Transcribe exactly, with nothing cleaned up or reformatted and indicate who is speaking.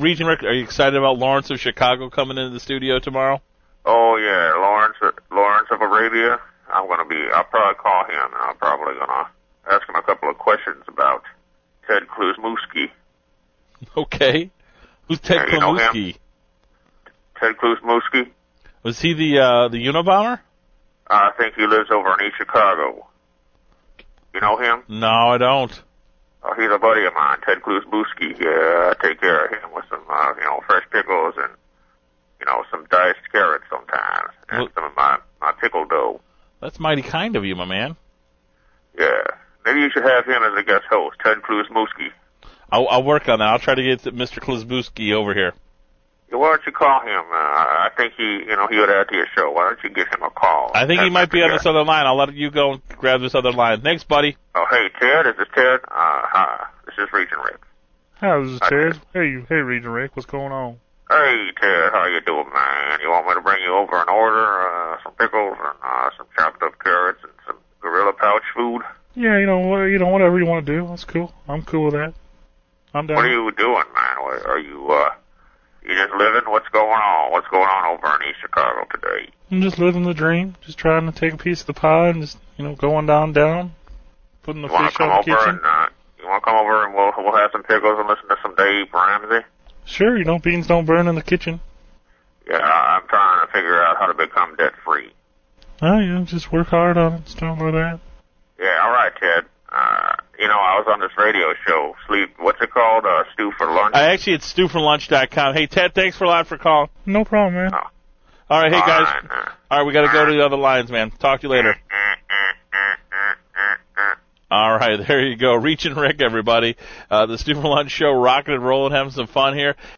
Speaker 1: Region Rick, are you excited about Lawrence of Chicago coming into the studio tomorrow?
Speaker 2: Oh, yeah, Lawrence Lawrence of Arabia. I'm going to be, I'll probably call him, and I'm probably going to ask him a couple of questions about Ted Klusmuski.
Speaker 1: Okay. Who's Ted
Speaker 2: Yeah, you know him?
Speaker 1: Klusmuski?
Speaker 2: Ted Klusmuski?
Speaker 1: Was he the uh, the Unabomber?
Speaker 2: I think he lives over in East Chicago. You know him?
Speaker 1: No, I don't.
Speaker 2: Oh, he's a buddy of mine, Ted Klusmuski. Yeah, I take care of him with some, uh, you know, fresh pickles and, you know, some diced carrots sometimes, and
Speaker 1: Well,
Speaker 2: some of my, my pickle dough.
Speaker 1: That's mighty kind of you, my man.
Speaker 2: Yeah. Maybe you should have him as a guest host, Ted Klusmuski.
Speaker 1: I'll, I'll work on that. I'll try to get Mister Klusbuski over here.
Speaker 2: Yeah, why don't you call him? Uh, I think he, you know, he would add to your show. Why don't you give him a call?
Speaker 1: I think he
Speaker 2: Ted
Speaker 1: might be on
Speaker 2: Messenger.
Speaker 1: this other line. I'll let you go and grab this other line. Thanks, buddy.
Speaker 2: Oh, hey, Ted, is this Ted? Uh, hi, this is Region Rick.
Speaker 3: Hi, this is
Speaker 2: Hi,
Speaker 3: Ted.
Speaker 2: Ted.
Speaker 3: Hey, hey, Region Rick, what's going on?
Speaker 2: Hey, Ted, how you doing, man? You want me to bring you over an order, uh, some pickles and, uh, some chopped up carrots and some Gorilla Pouch food?
Speaker 3: Yeah, you know, wha- you know, whatever you want to do, that's cool. I'm cool with that. I'm down.
Speaker 2: What are you doing, man? What, are you, uh, you just living? What's going on? What's going on over in East Chicago today?
Speaker 3: I'm just living the dream, just trying to take a piece of the pie and just, you know, going down, down, putting the
Speaker 2: You want
Speaker 3: fish
Speaker 2: to come
Speaker 3: on the
Speaker 2: over
Speaker 3: kitchen.
Speaker 2: and, uh, you want to come over and we'll, we'll have some pickles and listen to some Dave Ramsey?
Speaker 3: Sure, you know, beans don't burn in the kitchen.
Speaker 2: Yeah, I'm trying to figure out how to become debt-free.
Speaker 3: Oh, yeah, just work hard on it, stuff like that.
Speaker 2: Yeah, all right, Ted. Uh, you know, I was on this radio show, Sleep, what's it called? Uh, Stew for Lunch?
Speaker 1: I actually, it's stew for lunch dot com. Hey, Ted, thanks for a lot for calling.
Speaker 3: No problem, man.
Speaker 2: Oh.
Speaker 1: All right, hey,
Speaker 2: All
Speaker 1: guys.
Speaker 2: right, uh,
Speaker 1: All right, we got to go to the other lines, man. Talk to you later. All right, there you go. Reaching Rick, everybody. Uh, the Stew for Lunch show, rocking and rolling, having some fun here.